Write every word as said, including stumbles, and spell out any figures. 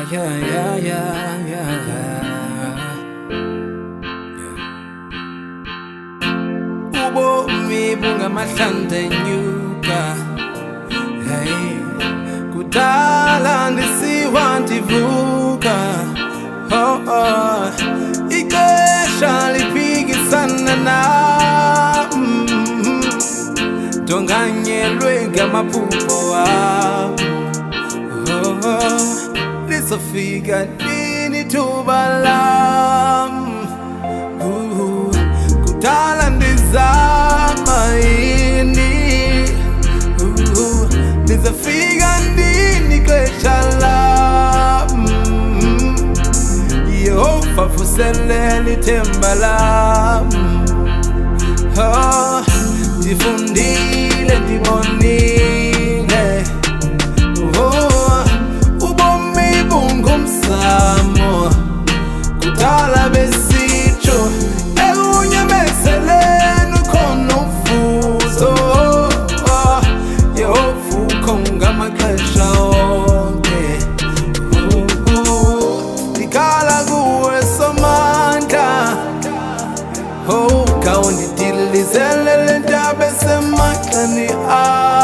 yeah, yeah, yeah, yeah. Ubomi bungamahlandla enyuka, hey, kudala ndisiwa ndivuka, oh oh, ixesha liphikisana nam, ndonganyelwe ngamaphupho wam, oh oh, lizofika nini ithuba lam, uh, kudala ndizama yini, uh, lizofika nini ixesha lam, Yehova vuselela ithemba lam, oh, ndifundile ndibonile, oh, ubomi bungumzamo, kudala besitsho ekunyamezeleni ukhona umvuzo, oh, Yehova ukho ngamaxesha onke, oh, oh, ndikhala kuwe Somandla, oh, khawundidilizele le ndaba esemaxani am.